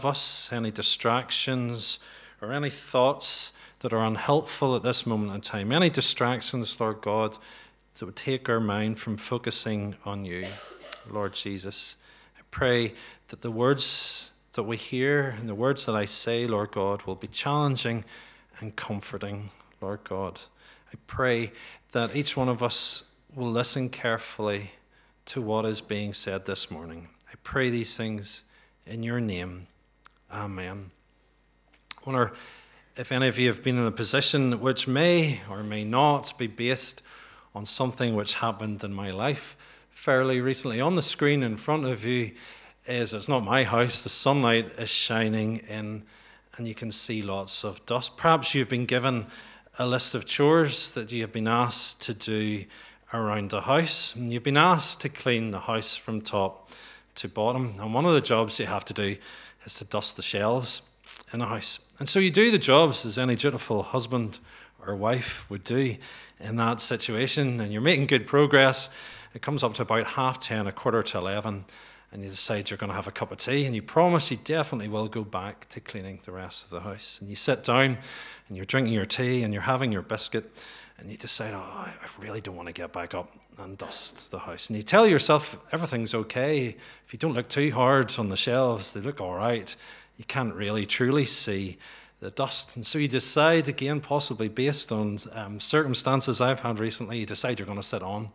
us, any distractions or any thoughts that are unhelpful at this moment in time, any distractions, Lord God, that would take our mind from focusing on you, Lord Jesus. I pray that the words that we hear and the words that I say, Lord God, will be challenging and comforting, Lord God. I pray that each one of us will listen carefully to what is being said this morning. I pray these things in your name. Amen. I wonder if any of you have been in a position which may or may not be based on something which happened in my life fairly recently. On the screen in front of you it's not my house, the sunlight is shining in and you can see lots of dust. Perhaps you've been given a list of chores that you have been asked to do around the house. And you've been asked to clean the house from top to bottom. And one of the jobs you have to do is to dust the shelves in a house. And so you do the jobs as any dutiful husband or wife would do in that situation. And you're making good progress. It comes up to about 10:30, 11:15. And you decide you're going to have a cup of tea, and you promise you definitely will go back to cleaning the rest of the house. And you sit down, and you're drinking your tea, and you're having your biscuit, and you decide, I really don't want to get back up and dust the house. And you tell yourself everything's okay. If you don't look too hard on the shelves, they look all right. You can't really truly see the dust. And so you decide, again, possibly based on circumstances I've had recently, you decide you're going to sit on.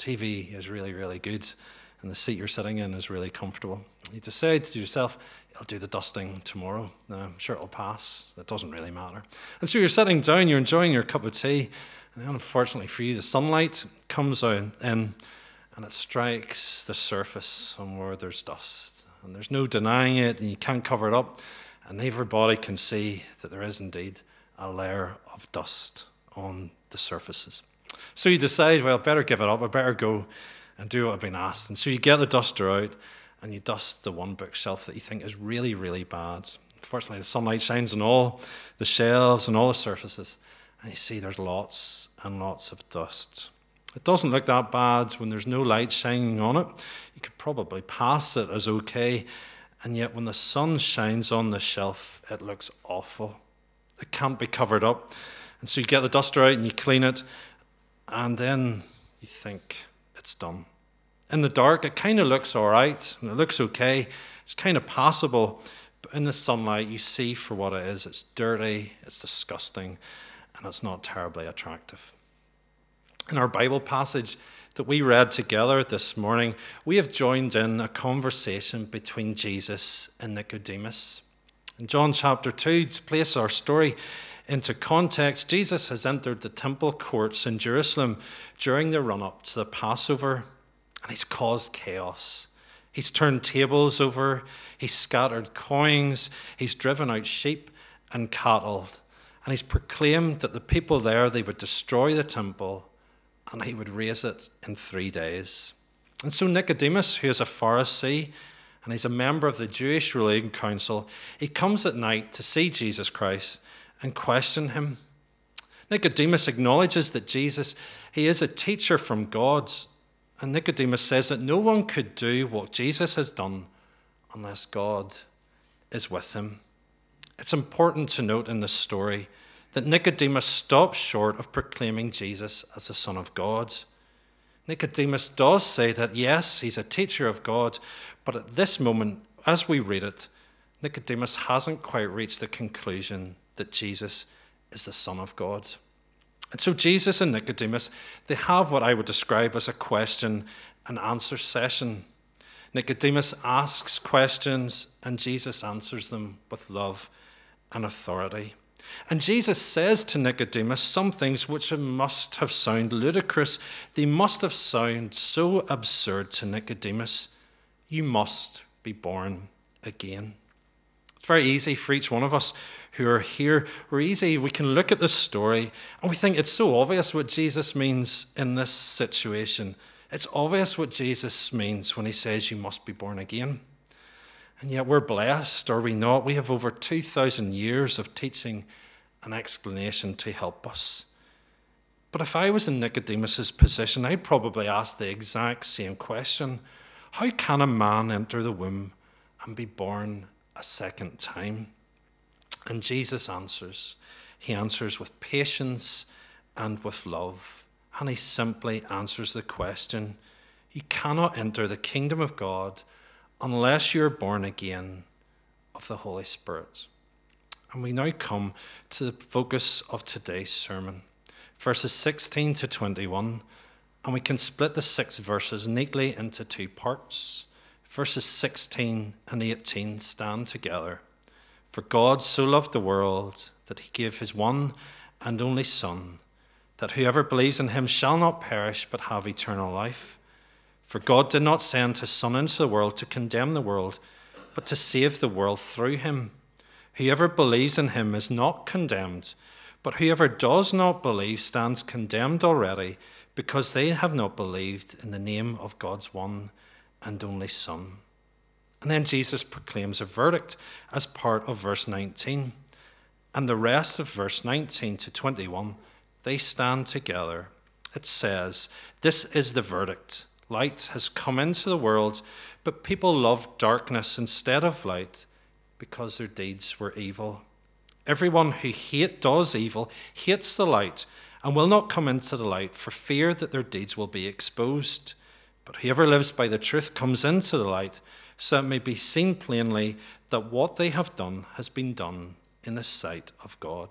TV is really, really good. And the seat you're sitting in is really comfortable. You decide to yourself, I'll do the dusting tomorrow. I'm sure it'll pass. It doesn't really matter. And so you're sitting down, you're enjoying your cup of tea, and then unfortunately for you, the sunlight comes out in and it strikes the surface on where there's dust. And there's no denying it, and you can't cover it up. And everybody can see that there is indeed a layer of dust on the surfaces. So you decide, well, I better give it up. I better go and do what I've been asked. And so you get the duster out and you dust the one bookshelf that you think is really, really bad. Unfortunately, the sunlight shines on all the shelves and all the surfaces, and you see there's lots and lots of dust. It doesn't look that bad when there's no light shining on it. You could probably pass it as okay, and yet when the sun shines on the shelf, it looks awful. It can't be covered up. And so you get the duster out and you clean it, and then you think, it's done. In the dark, it kind of looks all right, and it looks okay. It's kind of passable, but in the sunlight, you see for what it is. It's dirty, it's disgusting, and it's not terribly attractive. In our Bible passage that we read together this morning, we have joined in a conversation between Jesus and Nicodemus. In John chapter 2, to place our story into context, Jesus has entered the temple courts in Jerusalem during the run-up to the Passover, and he's caused chaos. He's turned tables over, he's scattered coins, he's driven out sheep and cattle, and he's proclaimed that the people there, they would destroy the temple and he would raise it in 3 days. And so Nicodemus, who is a Pharisee, and he's a member of the Jewish ruling council, he comes at night to see Jesus Christ and question him. Nicodemus acknowledges that Jesus, he is a teacher from God. And Nicodemus says that no one could do what Jesus has done unless God is with him. It's important to note in this story that Nicodemus stops short of proclaiming Jesus as the Son of God. Nicodemus does say that, yes, he's a teacher of God, but at this moment, as we read it, Nicodemus hasn't quite reached the conclusion that Jesus is the Son of God. And so Jesus and Nicodemus, they have what I would describe as a question and answer session. Nicodemus asks questions and Jesus answers them with love and authority. And Jesus says to Nicodemus some things which must have sounded ludicrous. They must have sounded so absurd to Nicodemus. You must be born again. It's very easy for each one of us who are here. We can look at this story and we think it's so obvious what Jesus means in this situation. It's obvious what Jesus means when he says you must be born again. And yet we're blessed, are we not? We have over 2,000 years of teaching and explanation to help us. But if I was in Nicodemus's position, I'd probably ask the exact same question. How can a man enter the womb and be born a second time. And Jesus answers. He answers with patience and with love. And he simply answers the question, you cannot enter the kingdom of God unless you're born again of the Holy Spirit. And we now come to the focus of today's sermon, verses 16 to 21. And we can split the 6 verses neatly into 2 parts. Verses 16 and 18 stand together. For God so loved the world that he gave his one and only Son, that whoever believes in him shall not perish but have eternal life. For God did not send his Son into the world to condemn the world, but to save the world through him. Whoever believes in him is not condemned, but whoever does not believe stands condemned already, because they have not believed in the name of God's one and only Son. And then Jesus proclaims a verdict as part of verse 19. And the rest of verse 19 to 21, they stand together. It says, this is the verdict. Light has come into the world, but people loved darkness instead of light because their deeds were evil. Everyone who does evil hates the light and will not come into the light for fear that their deeds will be exposed. But whoever lives by the truth comes into the light, so it may be seen plainly that what they have done has been done in the sight of God.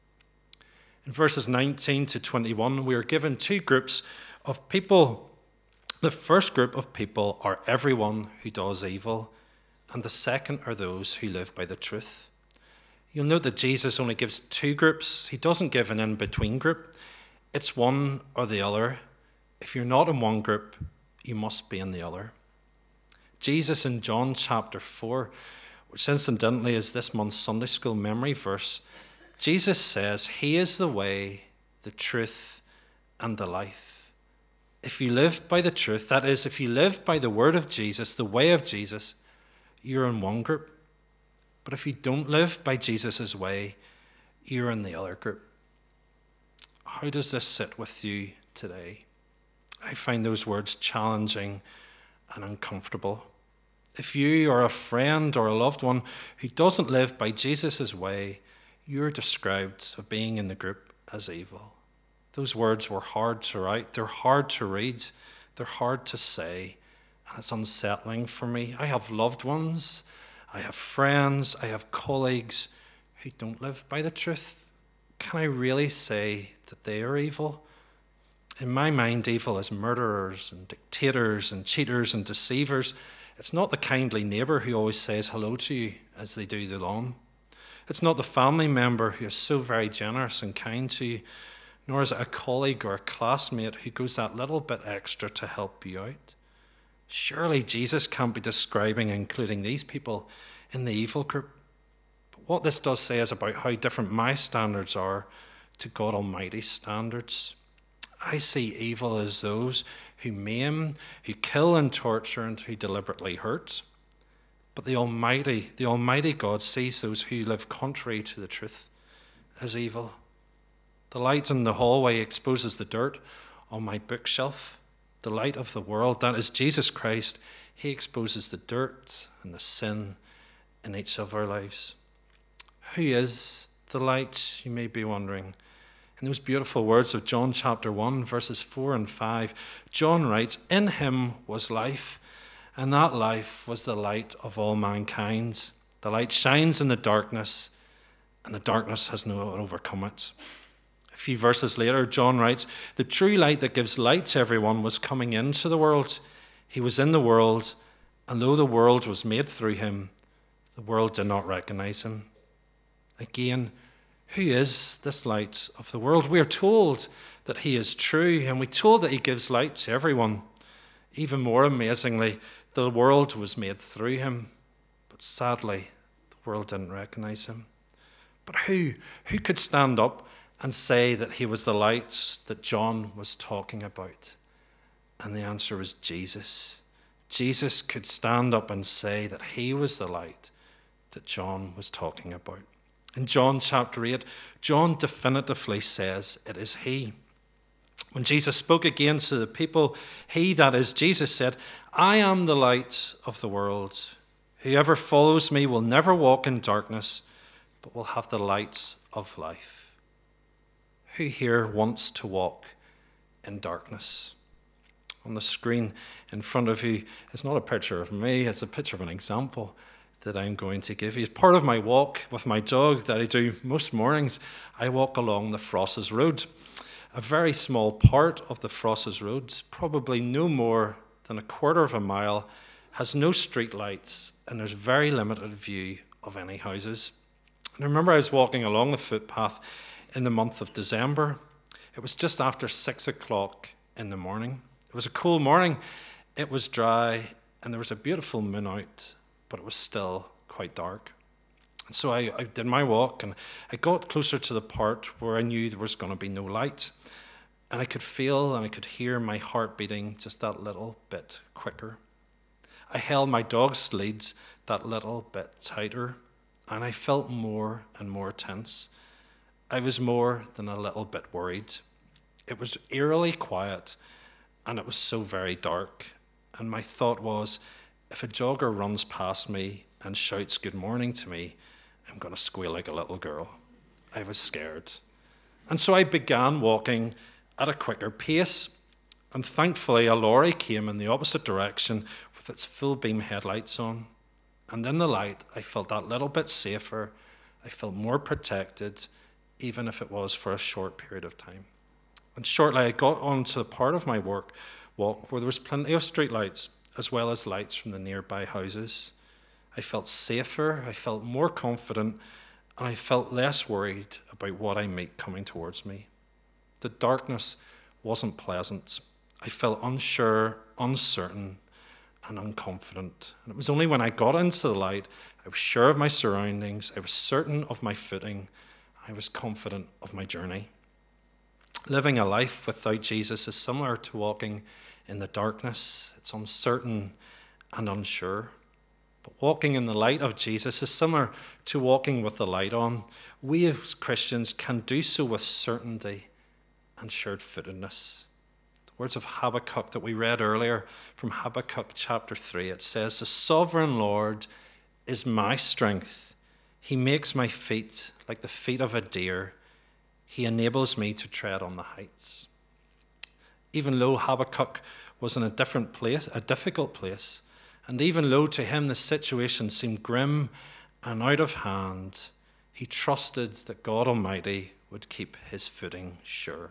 In verses 19 to 21, we are given 2 groups of people. The first group of people are everyone who does evil, and the second are those who live by the truth. You'll note that Jesus only gives 2 groups. He doesn't give an in-between group. It's one or the other. If you're not in one group, you must be in the other. Jesus in John chapter 4, which incidentally is this month's Sunday school memory verse, Jesus says, he is the way, the truth, and the life. If you live by the truth, that is, if you live by the word of Jesus, the way of Jesus, you're in one group. But if you don't live by Jesus' way, you're in the other group. How does this sit with you today? I find those words challenging and uncomfortable. If you are a friend or a loved one who doesn't live by Jesus' way, you're described of being in the group as evil. Those words were hard to write, they're hard to read, they're hard to say, and it's unsettling for me. I have loved ones, I have friends, I have colleagues who don't live by the truth. Can I really say that they are evil? In my mind, evil is murderers and dictators and cheaters and deceivers. It's not the kindly neighbour who always says hello to you as they do the lawn. It's not the family member who is so very generous and kind to you, nor is it a colleague or a classmate who goes that little bit extra to help you out. Surely Jesus can't be describing and including these people in the evil group. But what this does say is about how different my standards are to God Almighty's standards. I see evil as those who maim, who kill and torture, and who deliberately hurt. But the Almighty God sees those who live contrary to the truth as evil. The light in the hallway exposes the dirt on my bookshelf. The light of the world, that is Jesus Christ, he exposes the dirt and the sin in each of our lives. Who is the light, you may be wondering? In those beautiful words of John chapter 1, verses 4 and 5, John writes, in him was life, and that life was the light of all mankind. The light shines in the darkness, and the darkness has not overcome it. A few verses later, John writes, the true light that gives light to everyone was coming into the world. He was in the world, and though the world was made through him, the world did not recognize him. Again, who is this light of the world? We are told that he is true, and we're told that he gives light to everyone. Even more amazingly, the world was made through him, but sadly, the world didn't recognize him. But who could stand up and say that he was the light that John was talking about? And the answer was Jesus. Jesus could stand up and say that he was the light that John was talking about. In John chapter 8, John definitively says it is he. When Jesus spoke again to the people, he, that is Jesus, said, I am the light of the world. Whoever follows me will never walk in darkness, but will have the light of life. Who here wants to walk in darkness? On the screen in front of you is not a picture of me, it's a picture of an example that I'm going to give you. As part of my walk with my dog that I do most mornings, I walk along the Frosses Road. A very small part of the Frosses Road, probably no more than a quarter of a mile, has no street lights, and there's very limited view of any houses. And I remember I was walking along the footpath in the month of December. It was just after 6 o'clock in the morning. It was a cool morning, it was dry, and there was a beautiful moon out, but it was still quite dark. And so I did my walk, and I got closer to the part where I knew there was going to be no light. And I could feel and I could hear my heart beating just that little bit quicker. I held my dog's lead that little bit tighter, and I felt more and more tense. I was more than a little bit worried. It was eerily quiet, and it was so very dark. And my thought was, if a jogger runs past me and shouts good morning to me, I'm going to squeal like a little girl. I was scared. And so I began walking at a quicker pace. And thankfully, a lorry came in the opposite direction with its full beam headlights on. And in the light, I felt that little bit safer. I felt more protected, even if it was for a short period of time. And shortly, I got onto the part of my walk where there was plenty of street lights, as well as lights from the nearby houses. I felt safer, I felt more confident, and I felt less worried about what I might coming towards me. The darkness wasn't pleasant. I felt unsure, uncertain, and unconfident. And it was only when I got into the light, I was sure of my surroundings, I was certain of my footing, I was confident of my journey. Living a life without Jesus is similar to walking in the darkness. It's uncertain and unsure. But walking in the light of Jesus is similar to walking with the light on. We as Christians can do so with certainty and sure-footedness. The words of Habakkuk that we read earlier from Habakkuk chapter 3, it says, "The sovereign Lord is my strength. He makes my feet like the feet of a deer. He enables me to tread on the heights." Even though Habakkuk was in a different place, a difficult place, and even though to him the situation seemed grim and out of hand, he trusted that God Almighty would keep his footing sure.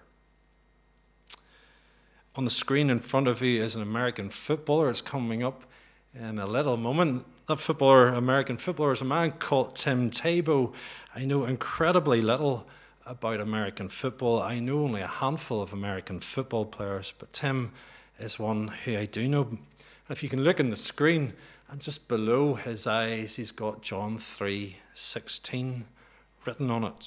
On the screen in front of you is an American footballer. It's coming up in a little moment. That American footballer, is a man called Tim Tebow. I know incredibly little about American football. I know only a handful of American football players, but Tim is one who I do know. If you can look on the screen, and just below his eyes, he's got John 3:16 written on it.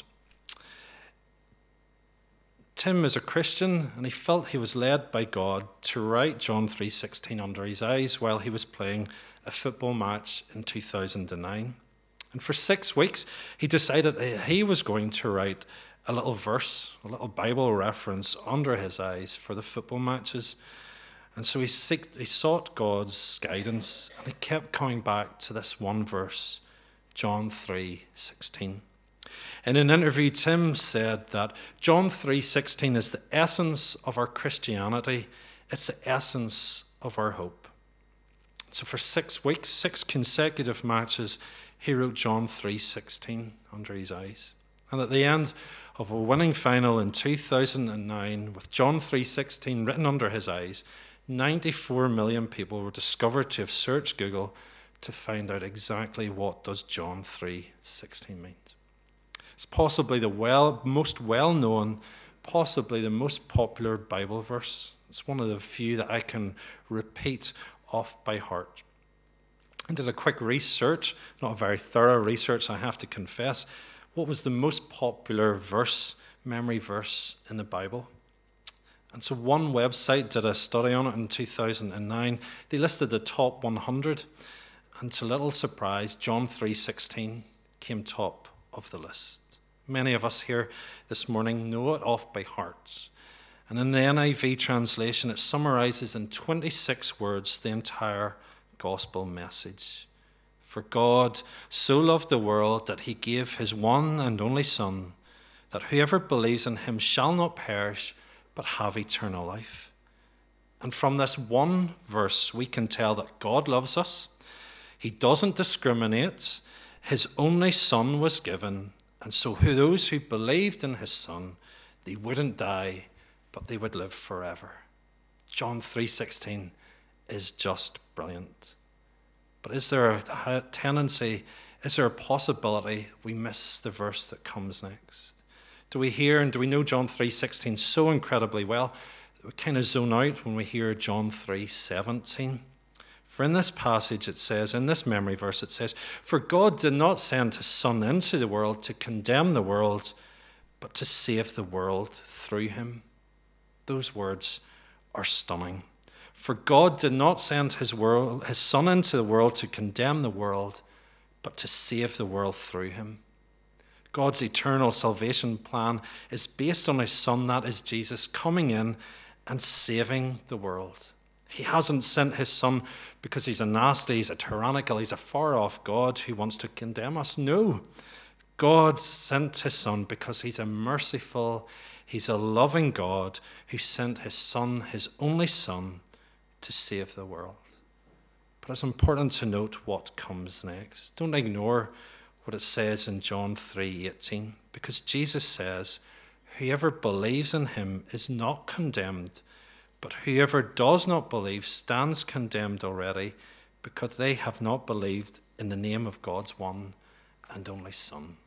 Tim is a Christian, and he felt he was led by God to write John 3:16 under his eyes while he was playing a football match in 2009. And for 6 weeks, he decided he was going to write a little verse, a little Bible reference under his eyes for the football matches. And so he sought God's guidance, and he kept coming back to this one verse, John 3:16. In an interview, Tim said that John 3:16 is the essence of our Christianity. It's the essence of our hope. So for 6 weeks, 6 consecutive matches, he wrote John 3:16 under his eyes. And at the end of a winning final in 2009, with John 3:16 written under his eyes, 94 million people were discovered to have searched Google to find out exactly what does John 3:16 mean. It's possibly the most well-known, possibly the most popular Bible verse. It's one of the few that I can repeat off by heart. I did a quick research, not a very thorough research, I have to confess. What was the most popular verse, memory verse in the Bible? And so one website did a study on it in 2009. They listed the top 100, and to little surprise, John 3:16 came top of the list. Many of us here this morning know it off by heart. And in the NIV translation, it summarizes in 26 words the entire gospel message. For God so loved the world that he gave his one and only Son, that whoever believes in him shall not perish, but have eternal life. And from this one verse, we can tell that God loves us. He doesn't discriminate. His only Son was given, and so those who believed in his Son, they wouldn't die, but they would live forever. John 3:16 is just brilliant. But is there a tendency, is there a possibility we miss the verse that comes next? Do we hear and do we know John 3:16 so incredibly well that we kind of zone out when we hear John 3:17? For in this passage it says, in this memory verse it says, "For God did not send his Son into the world to condemn the world, but to save the world through him." Those words are stunning. For God did not send his Son into the world to condemn the world, but to save the world through him. God's eternal salvation plan is based on his Son, that is Jesus, coming in and saving the world. He hasn't sent his Son because he's a nasty, he's a tyrannical, he's a far-off God who wants to condemn us. No, God sent his Son because he's a merciful, he's a loving God who sent his Son, his only Son, to save the world. But it's important to note what comes next. Don't ignore what it says in John 3:18, because Jesus says, "Whoever believes in him is not condemned, but whoever does not believe stands condemned already, because they have not believed in the name of God's one and only Son."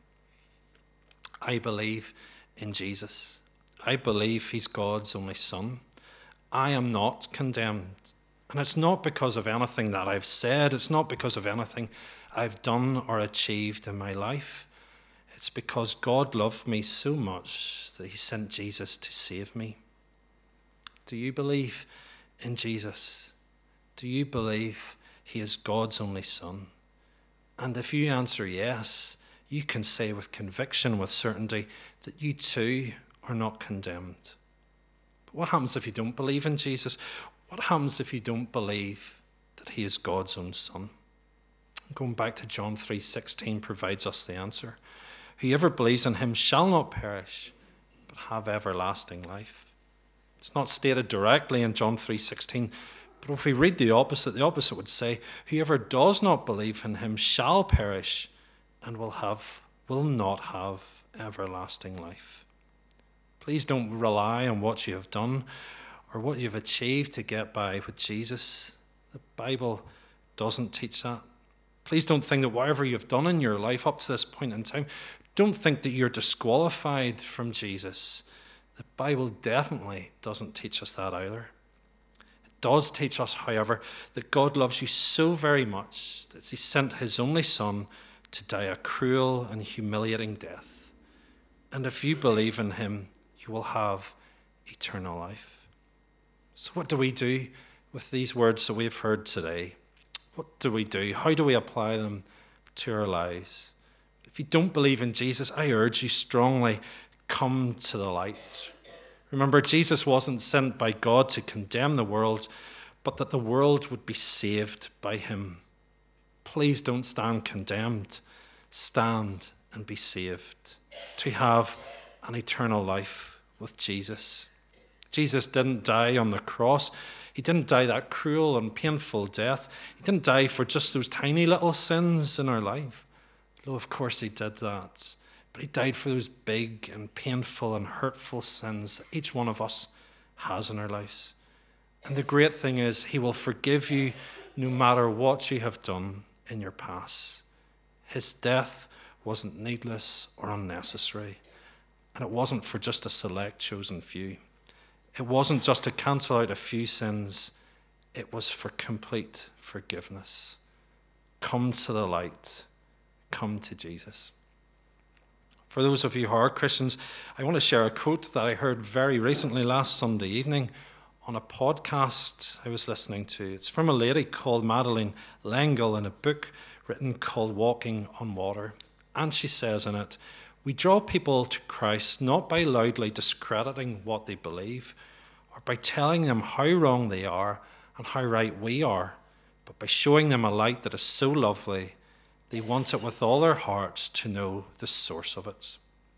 I believe in Jesus. I believe he's God's only Son. I am not condemned. And it's not because of anything that I've said. It's not because of anything I've done or achieved in my life. It's because God loved me so much that he sent Jesus to save me. Do you believe in Jesus? Do you believe he is God's only Son? And if you answer yes, you can say with conviction, with certainty, that you too are not condemned. But what happens if you don't believe in Jesus? What happens if you don't believe that he is God's own Son? Going back to John 3:16 provides us the answer. Whoever believes in him shall not perish, but have everlasting life. It's not stated directly in John 3:16, but if we read the opposite would say, whoever does not believe in him shall perish and will not have everlasting life. Please don't rely on what you have done or what you've achieved to get by with Jesus. The Bible doesn't teach that. Please don't think that whatever you've done in your life up to this point in time, don't think that you're disqualified from Jesus. The Bible definitely doesn't teach us that either. It does teach us, however, that God loves you so very much that he sent his only Son to die a cruel and humiliating death. And if you believe in him, you will have eternal life. So what do we do with these words that we've heard today? What do we do? How do we apply them to our lives? If you don't believe in Jesus, I urge you strongly, come to the light. Remember, Jesus wasn't sent by God to condemn the world, but that the world would be saved by him. Please don't stand condemned. Stand and be saved to have an eternal life with Jesus. Jesus didn't die on the cross. He didn't die that cruel and painful death. He didn't die for just those tiny little sins in our life. Though, of course, he did that. But he died for those big and painful and hurtful sins that each one of us has in our lives. And the great thing is, he will forgive you no matter what you have done in your past. His death wasn't needless or unnecessary. And it wasn't for just a select chosen few. It wasn't just to cancel out a few sins. It was for complete forgiveness. Come to the light. Come to Jesus. For those of you who are Christians, I want to share a quote that I heard very recently last Sunday evening on a podcast I was listening to. It's from a lady called Madeleine L'Engle in a book written called Walking on Water. And she says in it, "We draw people to Christ not by loudly discrediting what they believe or by telling them how wrong they are and how right we are, but by showing them a light that is so lovely They want it with all their hearts to know the source of it.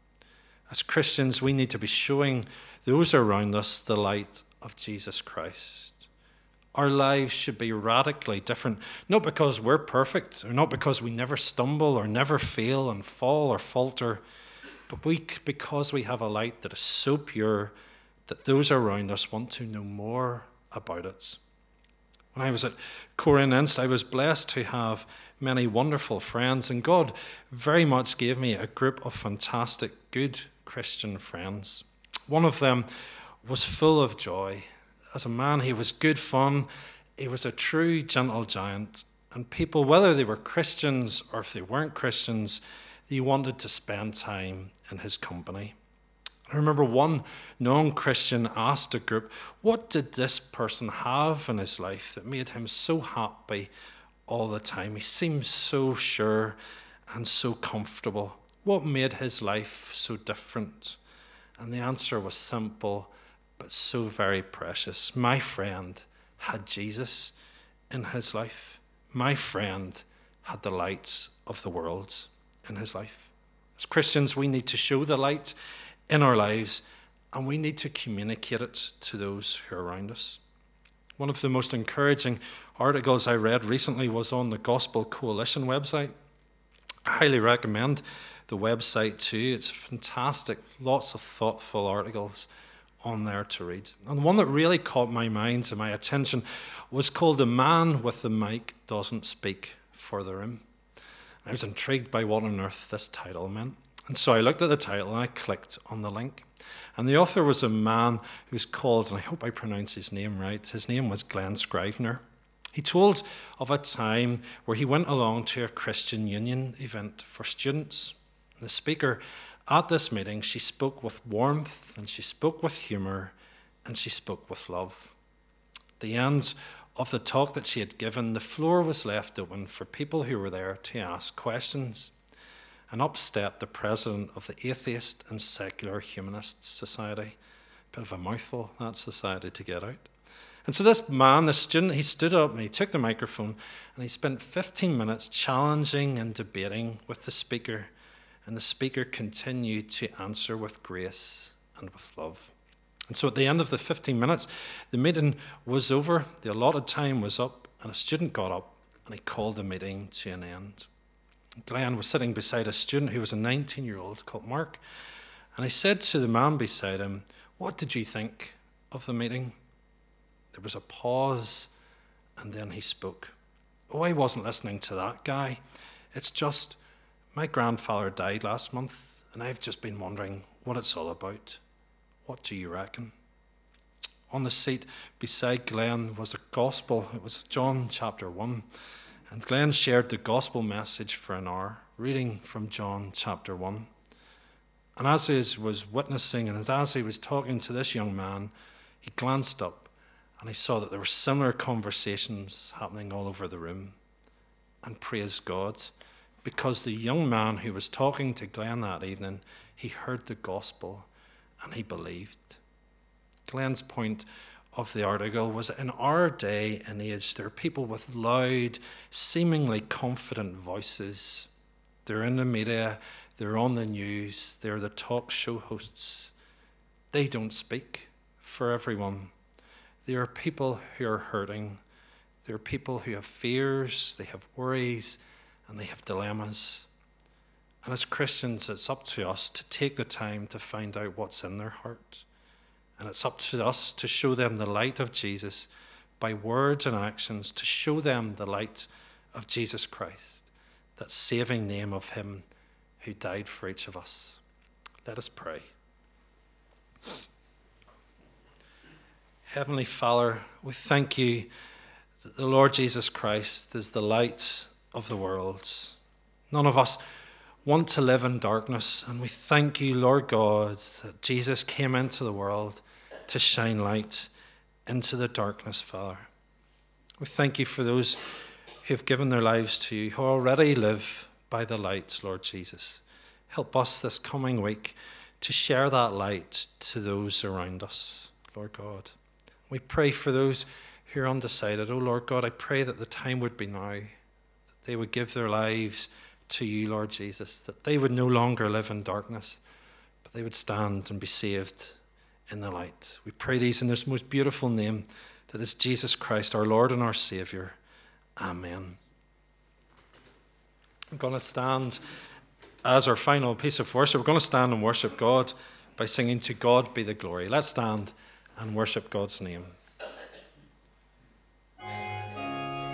As Christians, we need to be showing those around us the light of Jesus Christ. Our lives should be radically different, not because we're perfect, or not because we never stumble or never fail and fall or falter, but because we have a light that is so pure that those around us want to know more about it. When I was at Corinne Inst, I was blessed to have many wonderful friends, and God very much gave me a group of fantastic, good Christian friends. One of them was full of joy. As a man, he was good fun. He was a true gentle giant. And people, whether they were Christians or if they weren't Christians, they wanted to spend time in his company. I remember one non-Christian asked a group, what did this person have in his life that made him so happy all the time? He seemed so sure and so comfortable. What made his life so different? And the answer was simple, but so very precious. My friend had Jesus in his life. My friend had the light of the world in his life. As Christians, we need to show the light in our lives, and we need to communicate it to those who are around us. One of the most encouraging articles I read recently was on the Gospel Coalition website. I highly recommend the website too. It's fantastic, lots of thoughtful articles on there to read. And one that really caught my mind and my attention was called "The Man with the Mic Doesn't Speak for the Room." I was intrigued by what on earth this title meant. And so I looked at the title and I clicked on the link. And the author was a man who's called, and I hope I pronounce his name right, his name was Glen Scrivener. He told of a time where he went along to a Christian Union event for students. The speaker at this meeting, she spoke with warmth, and she spoke with humour, and she spoke with love. At the end of the talk that she had given, the floor was left open for people who were there to ask questions. And up stepped the president of the Atheist and Secular Humanists Society. Bit of a mouthful, that society, to get out. And so this man, this student, he stood up and he took the microphone and he spent 15 minutes challenging and debating with the speaker. And the speaker continued to answer with grace and with love. And so at the end of the 15 minutes, the meeting was over, the allotted time was up, and a student got up and he called the meeting to an end. Glenn was sitting beside a student who was a 19-year-old called Mark, and he said to the man beside him, "What did you think of the meeting?" There was a pause, and then he spoke. "Oh, I wasn't listening to that guy. It's just, my grandfather died last month, and I've just been wondering what it's all about. What do you reckon?" On the seat beside Glenn was a gospel. It was John chapter 1. And Glenn shared the gospel message for an hour, reading from John chapter 1. And as he was witnessing and as he was talking to this young man, he glanced up and he saw that there were similar conversations happening all over the room. And praise God, because the young man who was talking to Glenn that evening, he heard the gospel and he believed. Glenn's point of the article was, in our day and age, there are people with loud, seemingly confident voices. They're in the media, they're on the news, they're the talk show hosts. They don't speak for everyone. There are people who are hurting. There are people who have fears, they have worries, and they have dilemmas. And as Christians, it's up to us to take the time to find out what's in their heart. And it's up to us to show them the light of Jesus by words and actions, to show them the light of Jesus Christ, that saving name of him who died for each of us. Let us pray. Heavenly Father, we thank you that the Lord Jesus Christ is the light of the world. None of us want to live in darkness, and we thank you, Lord God, that Jesus came into the world to shine light into the darkness, Father. We thank you for those who have given their lives to you, who already live by the light, Lord Jesus. Help us this coming week to share that light to those around us, Lord God. We pray for those who are undecided. Oh, Lord God, I pray that the time would be now, that they would give their lives to you, Lord Jesus, that they would no longer live in darkness, but they would stand and be saved in the light. We pray these in this most beautiful name, that is Jesus Christ, our Lord and our Saviour. Amen. I'm going to stand as our final piece of worship. We're going to stand and worship God by singing "To God Be the Glory." Let's stand and worship God's name.